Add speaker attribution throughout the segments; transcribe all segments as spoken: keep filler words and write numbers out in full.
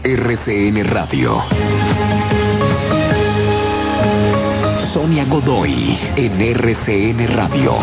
Speaker 1: R C N Radio. Sonia Godoy en R C N Radio.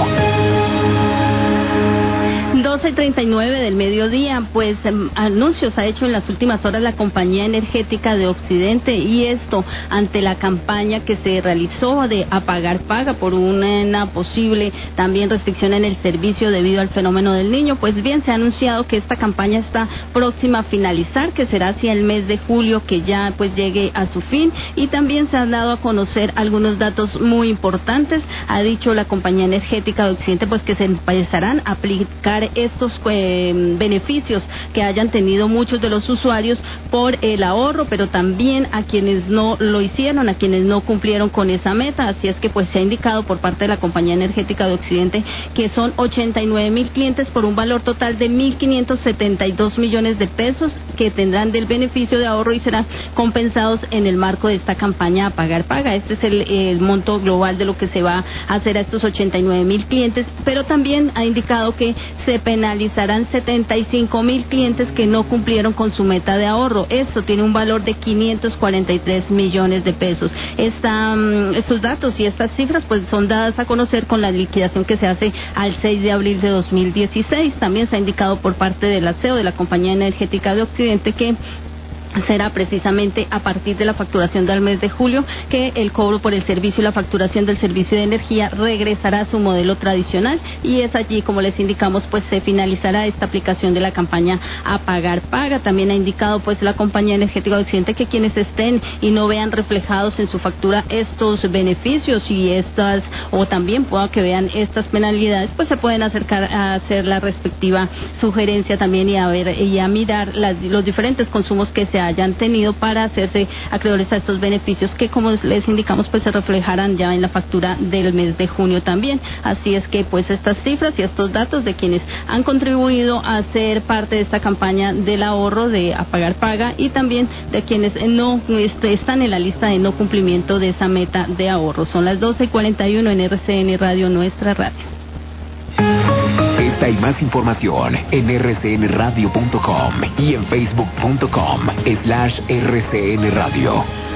Speaker 2: doce y treinta y nueve del mediodía, pues um, anuncios ha hecho en las últimas horas la Compañía Energética de Occidente, y esto ante la campaña que se realizó de apagar paga por una posible también restricción en el servicio debido al fenómeno del Niño. Pues bien, se ha anunciado que esta campaña está próxima a finalizar, que será hacia el mes de julio que ya pues llegue a su fin, y también se han dado a conocer algunos datos muy importantes. Ha dicho la Compañía Energética de Occidente pues que se empezarán a aplicar estos eh, beneficios que hayan tenido muchos de los usuarios por el ahorro, pero también a quienes no lo hicieron, a quienes no cumplieron con esa meta. Así es que pues se ha indicado por parte de la Compañía Energética de Occidente que son ochenta y nueve mil clientes por un valor total de mil quinientos setenta y dos millones de pesos que tendrán del beneficio de ahorro y serán compensados en el marco de esta campaña Apagar Paga. Este es el, el monto global de lo que se va a hacer a estos ochenta y nueve mil clientes, pero también ha indicado que se penalizarán setenta y cinco mil clientes que no cumplieron con su meta de ahorro. Esto tiene un valor de quinientos cuarenta y tres millones de pesos. Esta, um, estos datos y estas cifras pues son dadas a conocer con la liquidación que se hace al seis de abril de dos mil dieciséis. También se ha indicado por parte del A C E O de la Compañía Energética de Occidente que será precisamente a partir de la facturación del mes de julio que el cobro por el servicio y la facturación del servicio de energía regresará a su modelo tradicional, y es allí, como les indicamos, pues se finalizará esta aplicación de la campaña Apagar Paga. También ha indicado pues la Compañía Energética de Occidente que quienes estén y no vean reflejados en su factura estos beneficios y estas, o también pueda que vean estas penalidades, pues se pueden acercar a hacer la respectiva sugerencia también y a ver y a mirar las, los diferentes consumos que se hayan tenido para hacerse acreedores a estos beneficios que, como les indicamos, pues se reflejarán ya en la factura del mes de junio también. Así es que pues estas cifras y estos datos de quienes han contribuido a ser parte de esta campaña del ahorro de Apagar Paga, y también de quienes no este, están en la lista de no cumplimiento de esa meta de ahorro. Son las doce y cuarenta y uno en R C N Radio, nuestra radio.
Speaker 1: Esta y más información en r c n radio punto com y en facebook punto com slash r c n radio.